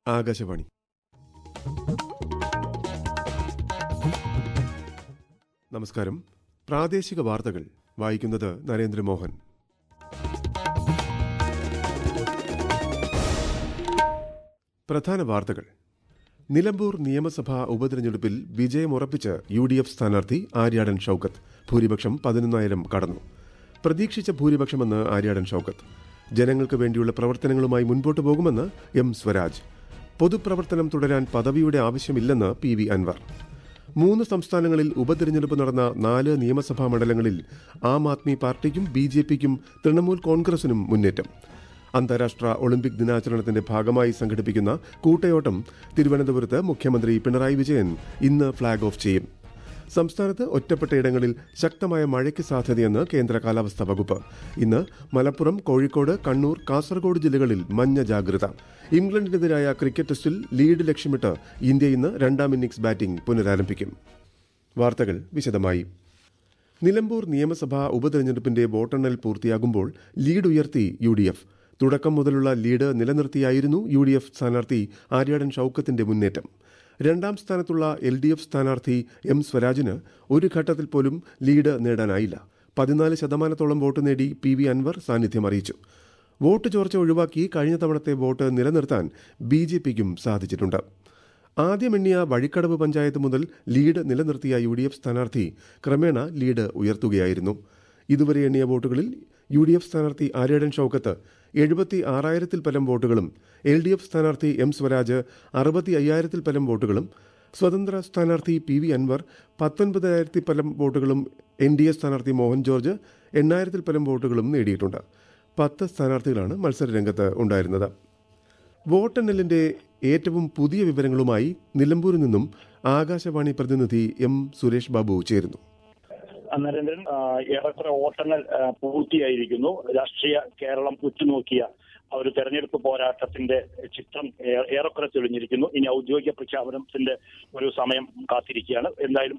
ആകാശവാണി. നമസ്കാരം. പ്രാദേശിക വാർത്തകൾ വായിക്കുന്നത് നരേന്ദ്രമോഹൻ. പ്രധാന വാർത്തകൾ. നിലമ്പൂർ നിയമസഭാ ഉപതെരഞ്ഞെടുപ്പിൽ വിജയമുറപ്പിച്ച് UDF സ്ഥാനാർത്ഥി ആര്യാടൻ ഷൌക്കത്ത്. ഭൂരിപക്ഷം 11,000 കടന്നു. പ്രതീക്ഷിച്ച ഭൂരിപക്ഷമെന്ന് ആര്യാടൻ ഷൌക്കത്ത്. ജനങ്ങൾക്ക് വേണ്ടിയുള്ള പ്രവർത്തനങ്ങളുമായി മുൻപോട്ടു പോകുമെന്ന് M. സ്വരാജ്. പൊതുപ്രവർത്തനം തുടരാൻ പദവിയുടെ ആവശ്യമില്ലെന്ന് PV അൻവർ. 3 സംസ്ഥാനങ്ങളിൽ ഉപതെരഞ്ഞെടുപ്പ് നടന്ന 4 നിയമസഭാ മണ്ഡലങ്ങളിൽ ആം ആദ്മി പാർട്ടിക്കും BJPക്കും തൃണമൂൽ കോൺഗ്രസിനും മുന്നേറ്റം. അന്താരാഷ്ട്ര ഒളിമ്പിക് ദിനാചരണത്തിന്റെ ഭാഗമായി സംഘടിപ്പിക്കുന്ന കൂട്ടയോട്ടം തിരുവനന്തപുരത്ത് മുഖ്യമന്ത്രി പിണറായി വിജയൻ ഇന്ന് ഫ്ളാഗ് ഓഫ് ചെയ്യും. സംസ്ഥാനത്ത് ഒറ്റപ്പെട്ട ഇടങ്ങളിൽ ശക്തമായ മഴയ്ക്ക് സാധ്യതയെന്ന് കേന്ദ്ര കാലാവസ്ഥാ വകുപ്പ്. ഇന്ന് മലപ്പുറം, കോഴിക്കോട്, കണ്ണൂർ, കാസർഗോഡ് ജില്ലകളിൽ മഞ്ഞ ജാഗ്രത. ഇംഗ്ലണ്ടിനെതിരായ ക്രിക്കറ്റ് ടെസ്റ്റിൽ ലീഡ് ലക്ഷ്യമിട്ട് ഇന്ത്യ ഇന്ന് 2ാം ഇന്നിംഗ്സ് ബാറ്റിംഗ് പുനരാരംഭിക്കും. വാർത്തകൾ വിശദമായി. നിലമ്പൂർ നിയമസഭാ ഉപതെരഞ്ഞെടുപ്പിന്റെ വോട്ടെണ്ണൽ പൂർത്തിയാകുമ്പോൾ ലീഡ് ഉയർത്തി UDF. തുടക്കം മുതലുള്ള ലീഡ് നിലനിർത്തിയായിരുന്നു UDF സ്ഥാനാർത്ഥി ആര്യാടൻ ഷൌക്കത്തിന്റെ മുന്നേറ്റം. 2ാം സ്ഥാനത്തുള്ള LDF സ്ഥാനാർത്ഥി M. സ്വരാജിന് ഒരു ഘട്ടത്തിൽ പോലും ലീഡ് നേടാനായില്ല. 14% വോട്ട് നേടി PV അൻവർ സാന്നിധ്യം അറിയിച്ചു. വോട്ട് ചോർച്ച ഒഴിവാക്കി കഴിഞ്ഞ തവണത്തെ വോട്ട് നിലനിർത്താൻ BJPക്കും സാധിച്ചിട്ടുണ്ട്. ആദ്യമെണ്ണിയ വഴിക്കടവ് പഞ്ചായത്ത് മുതൽ ലീഡ് നിലനിർത്തിയ UDF സ്ഥാനാർത്ഥി ക്രമേണ ലീഡ് ഉയർത്തുകയായിരുന്നു. ഇതുവരെ എണ്ണിയ വോട്ടുകളിൽ UDF സ്ഥാനാർത്ഥി ആര്യാടൻ ഷൌക്കത്ത് 76,000 പരം വോട്ടുകളും LDF സ്ഥാനാർത്ഥി M. സ്വരാജ് 65,000 പരം വോട്ടുകളും സ്വതന്ത്ര സ്ഥാനാർത്ഥി PV അൻവർ 19,000 പരം വോട്ടുകളും NDA സ്ഥാനാർത്ഥി മോഹൻ ജോർജ് 8,000 പരം വോട്ടുകളും നേടിയിട്ടുണ്ട്. 10 സ്ഥാനാർത്ഥികളാണ് മത്സരരംഗത്ത് ഉണ്ടായിരുന്നത്. വോട്ടെണ്ണലിന്റെ ഏറ്റവും പുതിയ വിവരങ്ങളുമായി നിലമ്പൂരിൽ നിന്നും ആകാശവാണി പ്രതിനിധി M. സുരേഷ് ബാബു ചേരുന്നു. നരേന്ദ്രൻ, ഏറെക്കുറെ വോട്ടെണ്ണൽ പൂർത്തിയായിരിക്കുന്നു. രാഷ്ട്രീയ കേരളം ഉറ്റുനോക്കിയ ഒരു തെരഞ്ഞെടുപ്പ് പോരാട്ടത്തിന്റെ ചിത്രം ഏറെക്കുറെ തെളിഞ്ഞിരിക്കുന്നു. ഇനി ഔദ്യോഗിക പ്രഖ്യാപനത്തിന്റെ ഒരു സമയം കാത്തിരിക്കുകയാണ്. എന്തായാലും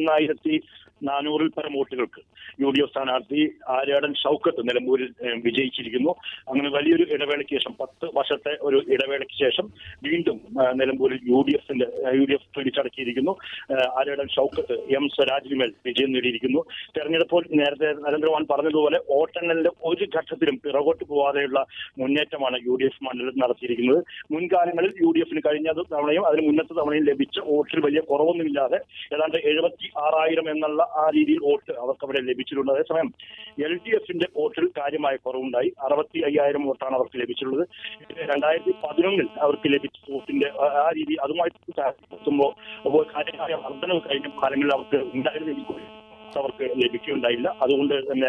11,400 പരം വോട്ടുകൾക്ക് UDF സ്ഥാനാർത്ഥി ആര്യാടൻ ഷൌക്കത്ത് നിലമ്പൂരിൽ വിജയിച്ചിരിക്കുന്നു. അങ്ങനെ വലിയൊരു ഇടവേളയ്ക്ക് ശേഷം 10 വർഷത്തെ ഒരു ഇടവേളയ്ക്ക് ശേഷം വീണ്ടും നിലമ്പൂരിൽ UDF പിടിച്ചടക്കിയിരിക്കുന്നു. ആര്യാടൻ ഷൌക്കത്ത് M. സ്വരാജിനുമേൽ വിജയം നേടിയിരിക്കുന്നു. തെരഞ്ഞെടുപ്പിൽ നേരത്തെ നരേന്ദ്രമോഹൻ പറഞ്ഞതുപോലെ വോട്ടെണ്ണലിന്റെ ഒരു ഘട്ടത്തിലും പിറകോട്ട് പോവാതെയുള്ള മുന്നേറ്റമാണ് UDF മണ്ഡലത്തിൽ നടത്തിയിരിക്കുന്നത്. മുൻകാലങ്ങളിൽ UDFന് കഴിഞ്ഞ തവണയും അതിന് മുന്നത്തെ തവണയും ലഭിച്ച വോട്ടിൽ വലിയ കുറവൊന്നുമില്ലാതെ ഏതാണ്ട് 76,000 എന്നുള്ള ആ രീതിയിൽ വോട്ട് അവർക്ക് അവിടെ ലഭിച്ചിട്ടുണ്ട്. അതേസമയം LDFന്റെ വോട്ടിൽ കാര്യമായ കുറവുണ്ടായി. 65,000 വോട്ടാണ് അവർക്ക് ലഭിച്ചിട്ടുള്ളത്. 2011 അവർക്ക് ലഭിച്ച വോട്ടിന്റെ ആ രീതി അതുമായി എത്തുമ്പോൾ കാര്യമായ വർധനവ് കഴിഞ്ഞ കാലങ്ങളിൽ അവർക്ക് ഉണ്ടായിരുന്ന അവർക്ക് ലഭിക്കുകയുണ്ടായില്ല. അതുകൊണ്ട് തന്നെ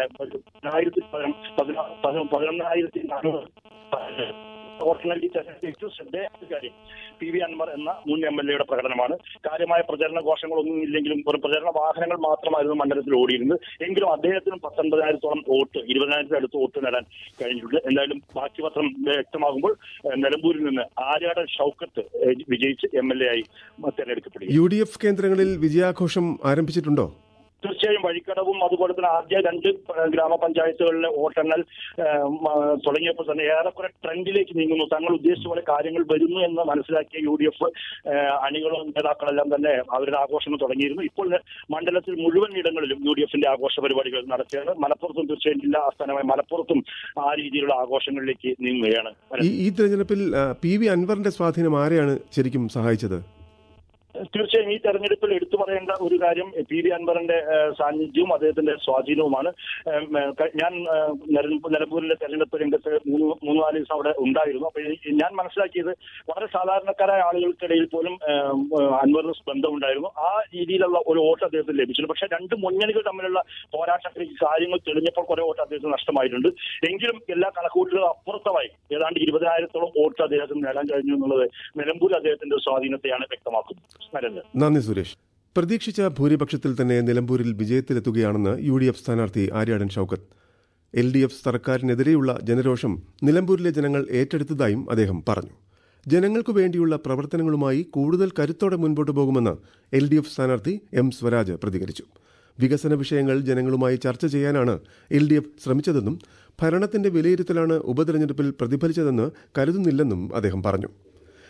11,400 വോട്ടെണ്ണലിൽ ഏറ്റവും ശ്രദ്ധേയ കാര്യം PV അൻവർ എന്ന മുൻ MLA യുടെ പ്രകടനമാണ്. കാര്യമായ പ്രചരണ ഘോഷങ്ങളൊന്നും ഇല്ലെങ്കിലും ഒരു പ്രചരണ വാഹനങ്ങൾ മാത്രമായിരുന്നു മണ്ഡലത്തിൽ ഓടിയിരുന്നത്. എങ്കിലും അദ്ദേഹത്തിന് 19,000 വോട്ട് 20,000 അടുത്ത് വോട്ട് നേടാൻ കഴിഞ്ഞിട്ടുണ്ട്. എന്തായാലും ബാക്കി പത്രം വ്യക്തമാകുമ്പോൾ നിലമ്പൂരിൽ നിന്ന് ആര്യാടൻ ഷൌക്കത്ത് വിജയിച്ച് MLA ആയി തെരഞ്ഞെടുക്കപ്പെടും. UDF കേന്ദ്രങ്ങളിൽ വിജയാഘോഷം ആരംഭിച്ചിട്ടുണ്ടോ? തീർച്ചയായും വഴിക്കടവും അതുപോലെ തന്നെ ആദ്യ 2 ഗ്രാമപഞ്ചായത്തുകളിലെ വോട്ടെണ്ണൽ തുടങ്ങിയപ്പോൾ തന്നെ ഏറെക്കുറെ ട്രെൻഡിലേക്ക് നീങ്ങുന്നു. തങ്ങൾ ഉദ്ദേശിച്ച പോലെ കാര്യങ്ങൾ വരുന്നു എന്ന് മനസ്സിലാക്കിയ UDF അണികളും നേതാക്കളെല്ലാം തന്നെ അവരുടെ ആഘോഷങ്ങൾ തുടങ്ങിയിരുന്നു. ഇപ്പോൾ മണ്ഡലത്തിൽ മുഴുവൻ ഇടങ്ങളിലും UDFന്റെ ആഘോഷ പരിപാടികൾ നടക്കുകയാണ്. മലപ്പുറത്തും തീർച്ചയായും ജില്ലാ ആസ്ഥാനമായ മലപ്പുറത്തും ആ രീതിയിലുള്ള ആഘോഷങ്ങളിലേക്ക് നീങ്ങുകയാണ്. ഈ തെരഞ്ഞെടുപ്പിൽ PV അൻവറിന്റെ സ്വാധീനം ആരെയാണ് ശരിക്കും സഹായിച്ചത്? തീർച്ചയായും ഈ തെരഞ്ഞെടുപ്പിൽ എടുത്തു പറയേണ്ട ഒരു കാര്യം PV അൻവറിന്റെ സാന്നിധ്യവും അദ്ദേഹത്തിന്റെ സ്വാധീനവുമാണ്. ഞാൻ നിലമ്പൂരിലെ തെരഞ്ഞെടുപ്പ് രംഗത്ത് 3-4 ദിവസം അവിടെ ഉണ്ടായിരുന്നു. അപ്പൊ ഞാൻ മനസ്സിലാക്കിയത് വളരെ സാധാരണക്കാരായ ആളുകൾക്കിടയിൽ പോലും അൻവറിന് ബന്ധമുണ്ടായിരുന്നു. ആ രീതിയിലുള്ള ഒരു വോട്ട് അദ്ദേഹത്തിന് ലഭിച്ചിട്ടുണ്ട്. പക്ഷേ 2 മുന്നണികൾ തമ്മിലുള്ള പോരാട്ടത്തിലേക്ക് കാര്യങ്ങൾ തെളിഞ്ഞപ്പോൾ കുറെ വോട്ട് അദ്ദേഹത്തിന് നഷ്ടമായിട്ടുണ്ട്. എങ്കിലും എല്ലാ കണക്കുകൂട്ടലുകളും അപ്പുറത്തമായി ഏതാണ്ട് 20,000 വോട്ട് അദ്ദേഹത്തിന് നേടാൻ കഴിഞ്ഞു എന്നുള്ളത് നിലമ്പൂർ അദ്ദേഹത്തിന്റെ സ്വാധീനത്തെയാണ് വ്യക്തമാക്കുന്നത്. നന്ദി സുരേഷ്. പ്രതീക്ഷിച്ച ഭൂരിപക്ഷത്തിൽ തന്നെ നിലമ്പൂരിൽ വിജയത്തിലെത്തുകയാണെന്ന് UDF സ്ഥാനാർത്ഥി ആര്യാടൻ ഷൌക്കത്ത്. LDF സർക്കാരിനെതിരെയുള്ള ജനരോഷം നിലമ്പൂരിലെ ജനങ്ങൾ ഏറ്റെടുത്തതായും അദ്ദേഹം പറഞ്ഞു. ജനങ്ങൾക്കു വേണ്ടിയുള്ള പ്രവർത്തനങ്ങളുമായി കൂടുതൽ കരുത്തോടെ മുൻപോട്ടു പോകുമെന്ന് LDF സ്ഥാനാർത്ഥി M. സ്വരാജ് പ്രതികരിച്ചു. വികസന വിഷയങ്ങൾ ജനങ്ങളുമായി ചർച്ച ചെയ്യാനാണ് LDF ശ്രമിച്ചതെന്നും ഭരണത്തിന്റെ വിലയിരുത്തലാണ് ഉപതെരഞ്ഞെടുപ്പിൽ പ്രതിഫലിച്ചതെന്ന് കരുതുന്നില്ലെന്നും അദ്ദേഹം പറഞ്ഞു.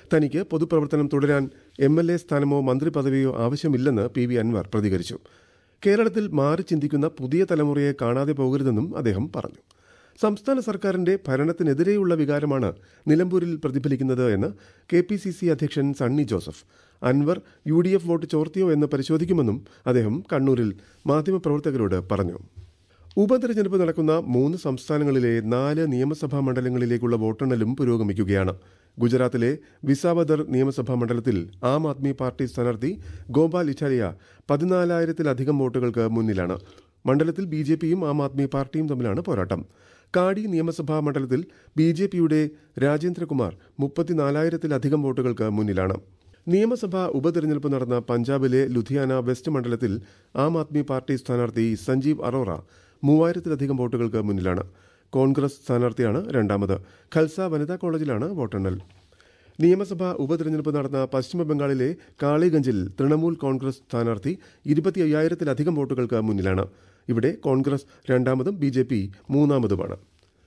തനിക്ക് പൊതുപ്രവർത്തനം തുടരാൻ MLA സ്ഥാനമോ മന്ത്രി പദവിയോ ആവശ്യമില്ലെന്ന് PV അൻവർ പ്രതികരിച്ചു. കേരളത്തിൽ മാറി ചിന്തിക്കുന്ന പുതിയ തലമുറയെ കാണാതെ പോകരുതെന്നും അദ്ദേഹം പറഞ്ഞു. സംസ്ഥാന സർക്കാരിന്റെ ഭരണത്തിനെതിരെയുള്ള വികാരമാണ് നിലമ്പൂരിൽ പ്രതിഫലിക്കുന്നത് എന്ന് KPCC അധ്യക്ഷൻ സണ്ണി ജോസഫ്. അൻവർ UDF വോട്ട് ചോർത്തിയോ എന്ന് പരിശോധിക്കുമെന്നും അദ്ദേഹം കണ്ണൂരിൽ മാധ്യമപ്രവർത്തകരോട് പറഞ്ഞു. ഉപതെരഞ്ഞെടുപ്പ് നടക്കുന്ന 3 സംസ്ഥാനങ്ങളിലെ 4 നിയമസഭാ മണ്ഡലങ്ങളിലേക്കുള്ള വോട്ടെണ്ണലും പുരോഗമിക്കുകയാണ്. ഗുജറാത്തിലെ വിസാവദർ നിയമസഭാ മണ്ഡലത്തിൽ ആം ആദ്മി പാർട്ടി സ്ഥാനാർത്ഥി ഗോപാൽ ഇറ്റാലിയ 14,000-ലധികം വോട്ടുകൾക്ക് മുന്നിലാണ്. മണ്ഡലത്തിൽ BJPയും ആം ആദ്മി പാർട്ടിയും തമ്മിലാണ് പോരാട്ടം. കാടി നിയമസഭാ മണ്ഡലത്തിൽ BJPയുടെ രാജേന്ദ്രകുമാർ 34,000-ലധികം വോട്ടുകൾക്ക് മുന്നിലാണ്. നിയമസഭാ ഉപതെരഞ്ഞെടുപ്പ് നടന്ന പഞ്ചാബിലെ ലുധിയാന വെസ്റ്റ് മണ്ഡലത്തിൽ ആം ആദ്മി പാർട്ടി സ്ഥാനാർത്ഥി സഞ്ജീവ് അറോറ 3,000-ലധികം വോട്ടുകൾക്ക് മുന്നിലാണ്. കോൺഗ്രസ് സ്ഥാനാർത്ഥിയാണ് രണ്ടാമത്. ഖൽസ വനിതാ കോളേജിലാണ് വോട്ടെണ്ണൽ. നിയമസഭാ ഉപതെരഞ്ഞെടുപ്പ് നടന്ന പശ്ചിമബംഗാളിലെ കാളിഗഞ്ചിൽ തൃണമൂൽ കോൺഗ്രസ് സ്ഥാനാർത്ഥി 25,000-ലധികം വോട്ടുകൾക്ക് മുന്നിലാണ്. ഇവിടെ കോൺഗ്രസ് രണ്ടാമതും BJP മൂന്നാമതുമാണ്.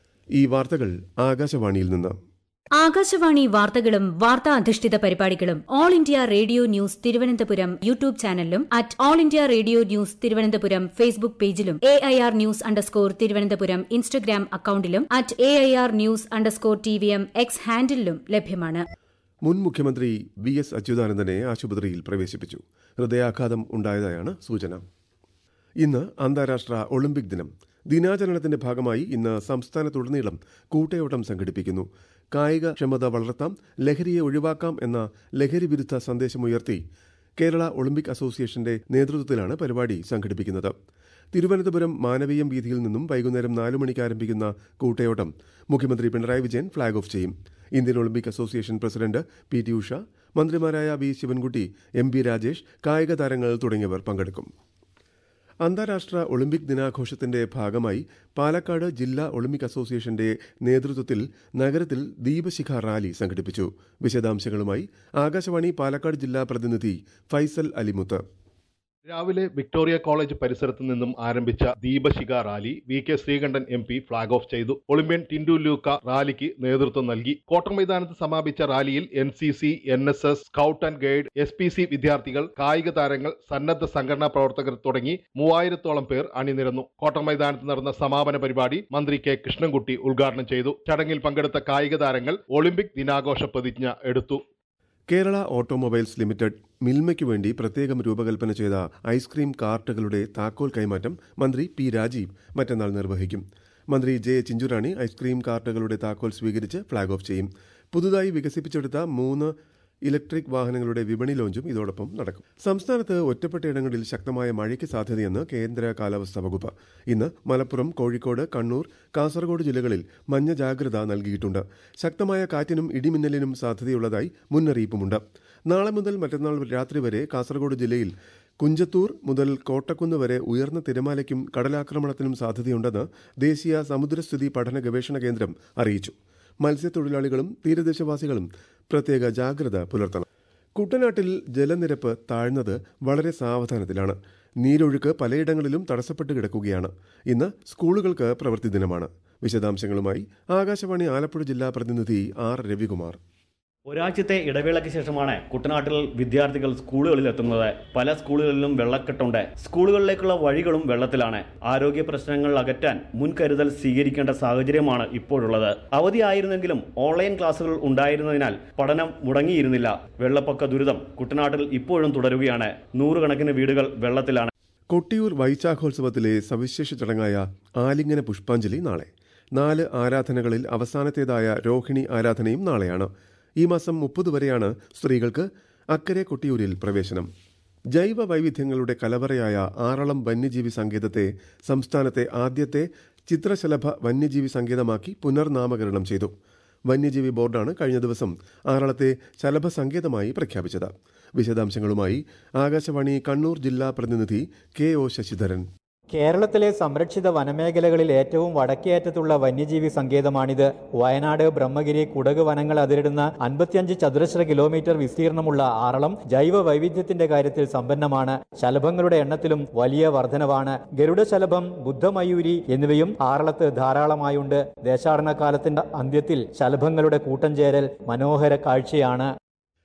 ഈ വാർത്തകൾ ആകാശവാണിയിൽ നിന്ന്. ആകാശവാണി വാർത്തകളും വാർത്താ അധിഷ്ഠിത പരിപാടികളും all India radio news Thiruvananthapuram YouTube ചാനലിലും all India radio news Thiruvananthapuram Facebook പേജിലും AIR ന്യൂസ് _തിരുവനന്തപുരം ഇൻസ്റ്റഗ്രാം അക്കൌണ്ടിലും AIR ന്യൂസ് _TVM X ഹാൻഡിലും ലഭ്യമാണ്. മുൻ മുഖ്യമന്ത്രി VS അച്യുതാനന്ദനെ ആശുപത്രിയിൽ പ്രവേശിപ്പിച്ചു. ഹൃദയാഘാതം ഉണ്ടായതായാണ് സൂചന. ഇന്ന് അന്താരാഷ്ട്ര ഒളിമ്പിക് ദിനം. ദിനാചരണത്തിന്റെ ഭാഗമായി ഇന്ന് സംസ്ഥാനത്തുടനീളം കൂട്ടയോട്ടം സംഘടിപ്പിക്കുന്നു. കായിക ക്ഷമത വളർത്താം, ലഹരിയെ ഒഴിവാക്കാം എന്ന ലഹരി വിരുദ്ധ സന്ദേശമുയർത്തി കേരള ഒളിമ്പിക് അസോസിയേഷന്റെ നേതൃത്വത്തിലാണ് പരിപാടി സംഘടിപ്പിക്കുന്നത്. തിരുവനന്തപുരം മാനവീയം വീഥിയിൽ നിന്നും വൈകുന്നേരം 4 മണിക്ക് ആരംഭിക്കുന്ന കൂട്ടയോട്ടം മുഖ്യമന്ത്രി പിണറായി വിജയൻ ഫ്ളാഗ് ഓഫ് ചെയ്യും. Indian Olympic association president PT Usha, മന്ത്രിമാരായ V ശിവൻകുട്ടി, MB രാജേഷ്, കായിക താരങ്ങൾ തുടങ്ങിയവർ പങ്കെടുക്കും. അന്താരാഷ്ട്ര ഒളിമ്പിക് ദിനാഘോഷത്തിന്റെ ഭാഗമായി പാലക്കാട് ജില്ലാ ഒളിമ്പിക് അസോസിയേഷന്റെ നേതൃത്വത്തിൽ നഗരത്തിൽ ദീപശിഖ റാലി സംഘടിപ്പിച്ചു. വിശദാംശങ്ങളുമായി ആകാശവാണി പാലക്കാട് ജില്ലാ പ്രതിനിധി ഫൈസൽ അലിമുത്ത്. രാവിലെ വിക്ടോറിയ കോളേജ് പരിസരത്ത് നിന്നും ആരംഭിച്ച ദീപശിഖ rally VK Sreekantan MP flag off ചെയ്തു. ഒളിമ്പ്യൻ ടിൻഡു ലൂക്ക റാലിക്ക് നേതൃത്വം നൽകി. കോട്ടൺ മൈതാനത്ത് സമാപിച്ച റാലിയിൽ NCC, NSS, scout and guide, SPC വിദ്യാർത്ഥികൾ, കായിക താരങ്ങൾ, സന്നദ്ധ സംഘടനാ പ്രവർത്തകർ തുടങ്ങി 3000-ഓളം പേർ അണിനിരന്നു. കോട്ടൺ മൈതാനത്ത് നടന്ന സമാപന പരിപാടി മന്ത്രി K കൃഷ്ണൻകുട്ടി ഉദ്ഘാടനം ചെയ്തു. ചടങ്ങിൽ പങ്കെടുത്ത കായിക താരങ്ങൾ ഒളിമ്പിക് ദിനാഘോഷ പ്രതിജ്ഞ എടുത്തു. കേരള ഓട്ടോമൊബൈൽസ് ലിമിറ്റഡ് മിൽമയ്ക്കു വേണ്ടി പ്രത്യേകം രൂപകൽപ്പന ചെയ്ത ഐസ്ക്രീം കാർട്ടുകളുടെ താക്കോൽ കൈമാറ്റം മന്ത്രി P രാജീവ് മറ്റന്നാൾ നിർവഹിക്കും. മന്ത്രി J ചിഞ്ചുറാണി ഐസ്ക്രീം കാർട്ടുകളുടെ താക്കോൽ സ്വീകരിച്ച് ഫ്ളാഗ് ഓഫ് ചെയ്യും. പുതുതായി വികസിപ്പിച്ചെടുത്ത 3 ഇലക്ട്രിക് വാഹനങ്ങളുടെ വിപണി ലോഞ്ചും ഇതോടൊപ്പം നടക്കും. സംസ്ഥാനത്ത് ഒറ്റപ്പെട്ടയിടങ്ങളിൽ ശക്തമായ മഴയ്ക്ക് സാധ്യതയെന്ന് കേന്ദ്ര കാലാവസ്ഥാ വകുപ്പ്. ഇന്ന് മലപ്പുറം, കോഴിക്കോട്, കണ്ണൂർ, കാസർഗോഡ് ജില്ലകളിൽ മഞ്ഞ ജാഗ്രത നൽകിയിട്ടുണ്ട്. ശക്തമായ കാറ്റിനും ഇടിമിന്നലിനും സാധ്യതയുള്ളതായി മുന്നറിയിപ്പുമുണ്ട്. നാളെ മുതൽ മറ്റന്നാൾ രാത്രി വരെ കാസർഗോഡ് ജില്ലയിൽ കുഞ്ചത്തൂർ മുതൽ കോട്ടക്കുന്ന് വരെ ഉയർന്ന തിരമാലയ്ക്കും കടലാക്രമണത്തിനും സാധ്യതയുണ്ടെന്ന് ദേശീയ സമുദ്രസ്ഥിതി പഠന ഗവേഷണ കേന്ദ്രം അറിയിച്ചു. മത്സ്യത്തൊഴിലാളികളും തീരദേശവാസികളും പ്രത്യേക ജാഗ്രത പുലർത്തണം. കുട്ടനാട്ടിൽ ജലനിരപ്പ് താഴ്ന്നത് വളരെ സാവധാനത്തിലാണ്. നീരൊഴുക്ക് പലയിടങ്ങളിലും തടസ്സപ്പെട്ട് കിടക്കുകയാണ്. ഇന്ന് സ്കൂളുകൾക്ക് പ്രവൃത്തി ദിനമാണ്. വിശദാംശങ്ങളുമായി ആകാശവാണി ആലപ്പുഴ ജില്ലാ പ്രതിനിധി R രവികുമാർ. ഒരാഴ്ചത്തെ ഇടവേളയ്ക്ക് ശേഷമാണ് കുട്ടനാട്ടിൽ വിദ്യാർത്ഥികൾ സ്കൂളുകളിൽ എത്തുന്നത്. പല സ്കൂളുകളിലും വെള്ളക്കെട്ടുണ്ട്. സ്കൂളുകളിലേക്കുള്ള വഴികളും വെള്ളത്തിലാണ്. ആരോഗ്യ പ്രശ്നങ്ങൾ അകറ്റാൻ മുൻകരുതൽ സ്വീകരിക്കേണ്ട സാഹചര്യമാണ് ഇപ്പോഴുള്ളത്. അവധിയായിരുന്നെങ്കിലും ഓൺലൈൻ ക്ലാസുകൾ ഉണ്ടായിരുന്നതിനാൽ പഠനം മുടങ്ങിയിരുന്നില്ല. വെള്ളപ്പൊക്ക ദുരിതം കുട്ടനാട്ടിൽ ഇപ്പോഴും തുടരുകയാണ്. 100 കണക്കിന് വീടുകൾ വെള്ളത്തിലാണ്. കൊട്ടിയൂർ വൈശാഖോത്സവത്തിലെ സവിശേഷ ചടങ്ങായ ആലിംഗന പുഷ്പാഞ്ജലി നാളെ. 4 ആരാധനകളിൽ അവസാനത്തേതായ രോഹിണി ആരാധനയും നാളെയാണ്. ഈ മാസം 30 വരെയാണ് സ്ത്രീകൾക്ക് അക്കരെ കൊട്ടിയൂരിൽ പ്രവേശനം. ജൈവ വൈവിധ്യങ്ങളുടെ കലവറയായ ആറളം വന്യജീവി സങ്കേതത്തെ സംസ്ഥാനത്തെ ആദ്യത്തെ ചിത്രശലഭ വന്യജീവി സങ്കേതമാക്കി പുനർനാമകരണം ചെയ്തു. വന്യജീവി ബോർഡാണ് കഴിഞ്ഞ ദിവസം ആറളത്തെ ശലഭ സങ്കേതമായി പ്രഖ്യാപിച്ചത്. വിശദാംശങ്ങളുമായി ആകാശവാണി കണ്ണൂർ ജില്ലാ പ്രതിനിധി KO ശശിധരൻ. കേരളത്തിലെ സംരക്ഷിത വനമേഖലകളിൽ ഏറ്റവും വടക്കേയറ്റത്തുള്ള വന്യജീവി സങ്കേതമാണിത്. വയനാട്, ബ്രഹ്മഗിരി, കുടക് വനങ്ങൾ അതിരിടുന്ന 55 ചതുരശ്ര കിലോമീറ്റർ വിസ്തീർണമുള്ള ആറളം ജൈവ വൈവിധ്യത്തിന്റെ കാര്യത്തിൽ സമ്പന്നമാണ്. ശലഭങ്ങളുടെ എണ്ണത്തിലും വലിയ വർധനവാണ്. ഗരുഡശലഭം, ബുദ്ധമയൂരി എന്നിവയും ആറളത്ത് ധാരാളമായുണ്ട്. ദേശാടനകാലത്തിന്റെ അന്ത്യത്തിൽ ശലഭങ്ങളുടെ കൂട്ടം ചേരൽ മനോഹര കാഴ്ചയാണ്.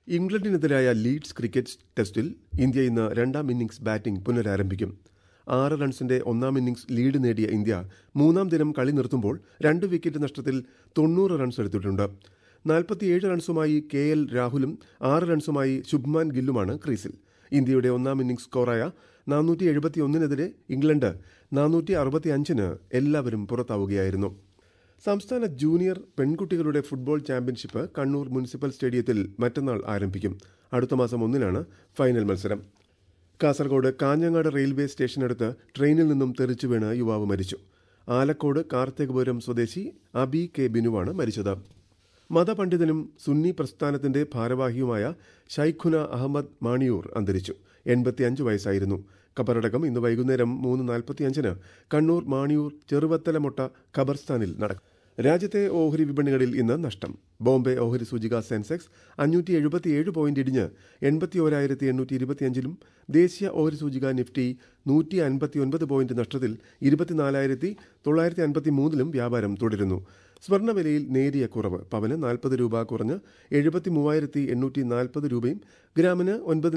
ഇംഗ്ലണ്ടിനെതിരായ ലീഡ്സ് ക്രിക്കറ്റ് ടെസ്റ്റിൽ ഇന്ത്യ ഇന്ന് രണ്ടാം ഇന്നിംഗ്സ് ബാറ്റിംഗ് പുനരാരംഭിക്കും. 6 റൺസിന്റെ ഒന്നാം ഇന്നിംഗ്സ് ലീഡ് നേടിയ ഇന്ത്യ മൂന്നാം ദിനം കളി നിർത്തുമ്പോൾ 2 വിക്കറ്റ് നഷ്ടത്തിൽ 90 റൺസ് എടുത്തിട്ടുണ്ട്. 47 റൺസുമായി KL രാഹുലും 6 റൺസുമായി ശുഭ്മാൻ ഗില്ലുമാണ് ക്രീസിൽ. ഇന്ത്യയുടെ ഒന്നാം ഇന്നിംഗ്സ് സ്കോറായ 471-നെതിരെ ഇംഗ്ലണ്ട് 465-ന് എല്ലാവരും പുറത്താവുകയായിരുന്നു. സംസ്ഥാന ജൂനിയർ പെൺകുട്ടികളുടെ ഫുട്ബോൾ ചാമ്പ്യൻഷിപ്പ് കണ്ണൂർ മുനിസിപ്പൽ സ്റ്റേഡിയത്തിൽ മറ്റന്നാൾ ആരംഭിക്കും. അടുത്ത മാസം 1-നാണ് ഫൈനൽ മത്സരം. കാസർഗോഡ് കാഞ്ഞങ്ങാട് റെയിൽവേ സ്റ്റേഷനടുത്ത് ട്രെയിനിൽ നിന്നും തെറിച്ചു വീണ് യുവാവ് മരിച്ചു. ആലക്കോട് കാർത്തികപുരം സ്വദേശി അബി കെ ബിനുവാണ് മരിച്ചത്. മതപണ്ഡിതനും സുന്നി പ്രസ്ഥാനത്തിന്റെ ഭാരവാഹിയുമായ ഷൈഖുന അഹമ്മദ് മാണിയൂർ അന്തരിച്ചു. 85 വയസ്സായിരുന്നു. ഖബറടക്കം ഇന്ന് വൈകുന്നേരം 3:45-ന് കണ്ണൂർ മാണിയൂർ ചെറുവത്തലമൊട്ട ഖബർസ്ഥാനിൽ നടക്കും. രാജ്യത്തെ ഓഹരി വിപണികളിൽ ഇന്ന് നഷ്ടം. ബോംബെ ഓഹരി സൂചിക സെൻസെക്സ് 577 പോയിന്റ് ഇടിഞ്ഞ് 81,825-ലും ദേശീയ ഓഹരി സൂചിക നിഫ്റ്റി 159 പോയിന്റ് നഷ്ടത്തിൽ 24,953-ലും വ്യാപാരം തുടരുന്നു. സ്വർണ്ണവിലയിൽ നേരിയ കുറവ്. പവന് 40 രൂപ കുറഞ്ഞ് 73,840 രൂപയും ഗ്രാമിന്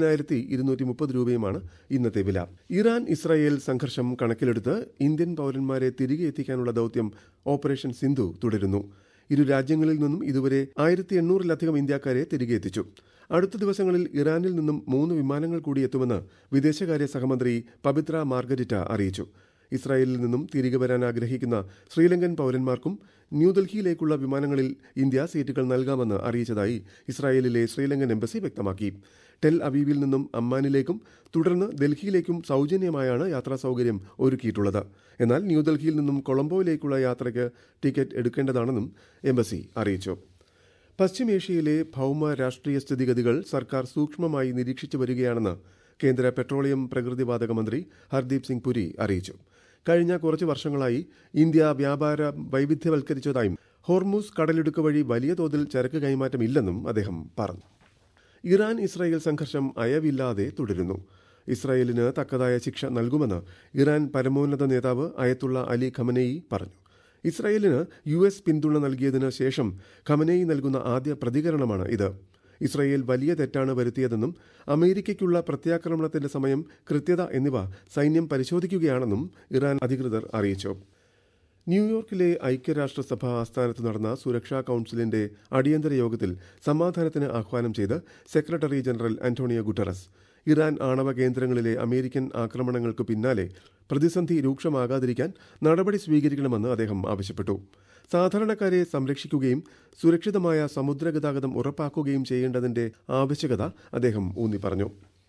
9,230 രൂപയുമാണ് ഇന്നത്തെ വില. ഇറാൻ ഇസ്രായേൽ സംഘർഷം കണക്കിലെടുത്ത് ഇന്ത്യൻ പൌരന്മാരെ തിരികെ എത്തിക്കാനുള്ള ദൌത്യം ഓപ്പറേഷൻ സിന്ധു തുടരുന്നു. ഇരു രാജ്യങ്ങളിൽ നിന്നും ഇതുവരെ 1,800-ലധികം ഇന്ത്യക്കാരെ തിരികെ എത്തിച്ചു. അടുത്ത ദിവസങ്ങളിൽ ഇറാനിൽ നിന്നും 3 വിമാനങ്ങൾ കൂടി എത്തുമെന്ന് വിദേശകാര്യ സഹമന്ത്രി പബിത്ര മാർഗരിറ്റ അറിയിച്ചു. ഇസ്രായേലിൽ നിന്നും തിരികെ വരാൻ ആഗ്രഹിക്കുന്ന ശ്രീലങ്കൻ പൌരന്മാർക്കും ന്യൂഡൽഹിയിലേക്കുള്ള വിമാനങ്ങളിൽ ഇന്ത്യ സീറ്റുകൾ നൽകാമെന്ന് അറിയിച്ചതായി ഇസ്രായേലിലെ ശ്രീലങ്കൻ എംബസി വ്യക്തമാക്കി. ടെൽ അവീവിൽ നിന്നും അമ്മാനിലേക്കും തുടർന്ന് ഡൽഹിയിലേക്കും സൗജന്യമായാണ് യാത്രാ സൗകര്യം ഒരുക്കിയിട്ടുള്ളത്. എന്നാൽ ന്യൂഡൽഹിയിൽ നിന്നും കൊളംബോയിലേക്കുള്ള യാത്രയ്ക്ക് ടിക്കറ്റ് എടുക്കേണ്ടതാണെന്നും എംബസി അറിയിച്ചു. പശ്ചിമേഷ്യയിലെ ഭൗമ രാഷ്ട്രീയ സ്ഥിതിഗതികൾ സർക്കാർ സൂക്ഷ്മമായി നിരീക്ഷിച്ചു വരികയാണെന്ന് കേന്ദ്ര പെട്രോളിയം പ്രകൃതിവാതക മന്ത്രി ഹർദീപ് സിംഗ് പുരി അറിയിച്ചു. കഴിഞ്ഞ കുറച്ച് വർഷങ്ങളായി ഇന്ത്യ വ്യാപാരം വൈവിധ്യവൽക്കരിച്ചതായും ഹോർമൂസ് കടലിടുക്ക് വഴി വലിയ തോതിൽ ചരക്ക് കൈമാറ്റം ഇല്ലെന്നും അദ്ദേഹം പറഞ്ഞു. ഇറാൻ ഇസ്രായേൽ സംഘർഷം അയവില്ലാതെ തുടരുന്നു. ഇസ്രായേലിന് തക്കതായ ശിക്ഷ നൽകുമെന്ന് ഇറാൻ പരമോന്നത നേതാവ് അയത്തുള്ള അലി ഖമനേയി പറഞ്ഞു. ഇസ്രായേലിന് US പിന്തുണ നൽകിയതിന് ശേഷം ഖമനേയി നൽകുന്ന ആദ്യ പ്രതികരണമാണ് ഇത്. ഇസ്രായേൽ വലിയ തെറ്റാണ് വരുത്തിയതെന്നും അമേരിക്കയ്ക്കുള്ള പ്രത്യാക്രമണത്തിന്റെ സമയം, കൃത്യത എന്നിവ സൈന്യം പരിശോധിക്കുകയാണെന്നും ഇറാൻ അധികൃതർ അറിയിച്ചു. ന്യൂയോർക്കിലെ ഐക്യരാഷ്ട്രസഭ ആസ്ഥാനത്ത് നടന്ന സുരക്ഷാ കൌൺസിലിന്റെ അടിയന്തര യോഗത്തിൽ സമാധാനത്തിന് ആഹ്വാനം ചെയ്ത് secretary general Antonio Guterres. Iran ആണവ കേന്ദ്രങ്ങളിലെ അമേരിക്കൻ ആക്രമണങ്ങൾക്ക് പിന്നാലെ പ്രതിസന്ധി രൂക്ഷമാകാതിരിക്കാൻ നടപടി സ്വീകരിക്കണമെന്ന് അദ്ദേഹം ആവശ്യപ്പെട്ടു. സാധാരണക്കാരെ സംരക്ഷിക്കുകയും സുരക്ഷിതമായ സമുദ്രഗതാഗതം ഉറപ്പാക്കുകയും ചെയ്യേണ്ടതിന്റെ ആവശ്യകത അദ്ദേഹം ഊന്നി പറഞ്ഞു.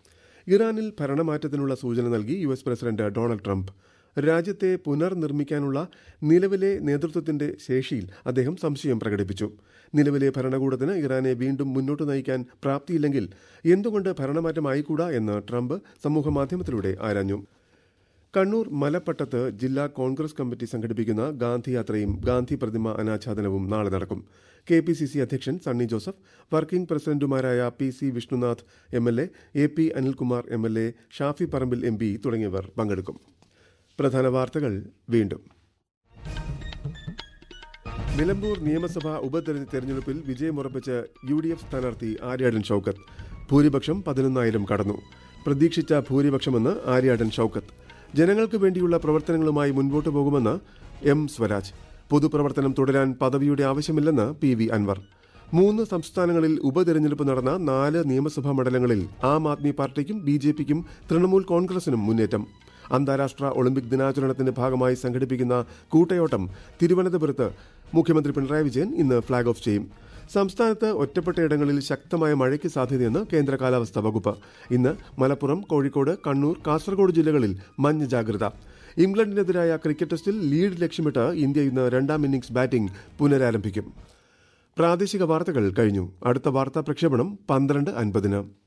ഇറാനിൽ ഭരണമാറ്റത്തിനുള്ള സൂചന നൽകി US പ്രസിഡന്റ് ഡൊണാൾഡ് ട്രംപ്. രാജ്യത്തെ പുനർനിർമ്മിക്കാനുള്ള നിലവിലെ നേതൃത്വത്തിന്റെ ശേഷിയിൽ അദ്ദേഹം സംശയം പ്രകടിപ്പിച്ചു. നിലവിലെ ഭരണകൂടത്തിന് ഇറാനെ വീണ്ടും മുന്നോട്ട് നയിക്കാൻ പ്രാപ്തിയില്ലെങ്കിൽ എന്തുകൊണ്ട് ഭരണമാറ്റമായിക്കൂടാ എന്ന് ട്രംപ് സമൂഹമാധ്യമത്തിലൂടെ ആരാഞ്ഞു. കണ്ണൂർ മലപ്പട്ടത്ത് ജില്ലാ കോൺഗ്രസ് കമ്മിറ്റി സംഘടിപ്പിക്കുന്ന ഗാന്ധി യാത്രയും ഗാന്ധി പ്രതിമ അനാച്ഛാദനവും നാളെ നടക്കും. KPCC അധ്യക്ഷൻ സണ്ണി ജോസഫ്, വർക്കിംഗ് പ്രസിഡന്റുമാരായ PC Vishnunath MLA, AP Anilkumar MLA, Shafi Parambil MP തുടങ്ങിയവർ പങ്കെടുക്കും. പ്രധാന വാർത്തകൾ വീണ്ടും. നിലമ്പൂർ നിയമസഭാ ഉപതെരഞ്ഞെടുപ്പിൽ വിജയമുറപ്പിച്ച് UDF സ്ഥാനാർത്ഥി ആര്യാടൻ ഷൌക്കത്ത്. ഭൂരിപക്ഷം 11,000 കടന്നു. പ്രതീക്ഷിച്ച ഭൂരിപക്ഷമെന്ന് ആര്യാടൻ ഷൌക്കത്ത്. ജനങ്ങൾക്ക് വേണ്ടിയുള്ള പ്രവർത്തനങ്ങളുമായി മുൻപോട്ടു പോകുമെന്ന് M സ്വരാജ്. പൊതുപ്രവർത്തനം തുടരാൻ പദവിയുടെ ആവശ്യമില്ലെന്ന് PV അൻവർ. 3 സംസ്ഥാനങ്ങളിൽ ഉപതെരഞ്ഞെടുപ്പ് നടന്ന 4 നിയമസഭാ മണ്ഡലങ്ങളിൽ ആം ആദ്മി പാർട്ടിക്കും BJPക്കും തൃണമൂൽ കോൺഗ്രസിനും മുന്നേറ്റം. അന്താരാഷ്ട്ര ഒളിമ്പിക് ദിനാചരണത്തിന്റെ ഭാഗമായി സംഘടിപ്പിക്കുന്ന കൂട്ടയോട്ടം തിരുവനന്തപുരത്ത് മുഖ്യമന്ത്രി പിണറായി വിജയൻ ഇന്ന് ഫ്ളാഗ് ഓഫ് ചെയ്യും. സംസ്ഥാനത്ത് ഒറ്റപ്പെട്ടയിടങ്ങളിൽ ശക്തമായ മഴയ്ക്ക് സാധ്യതയെന്ന് കേന്ദ്ര കാലാവസ്ഥാ വകുപ്പ്. ഇന്ന് മലപ്പുറം, കോഴിക്കോട്, കണ്ണൂർ, കാസർഗോഡ് ജില്ലകളിൽ മഞ്ഞ ജാഗ്രത. ഇംഗ്ലണ്ടിനെതിരായ ക്രിക്കറ്റ് ടെസ്റ്റിൽ ലീഡ് ലക്ഷ്യമിട്ട് ഇന്ത്യ ഇന്ന് രണ്ടാം ഇന്നിംഗ്സ് ബാറ്റിംഗ് പുനരാരംഭിക്കും. പ്രാദേശിക വാർത്തകൾ കഴിഞ്ഞു. അടുത്ത വാർത്താ പ്രക്ഷേപണം 12:50.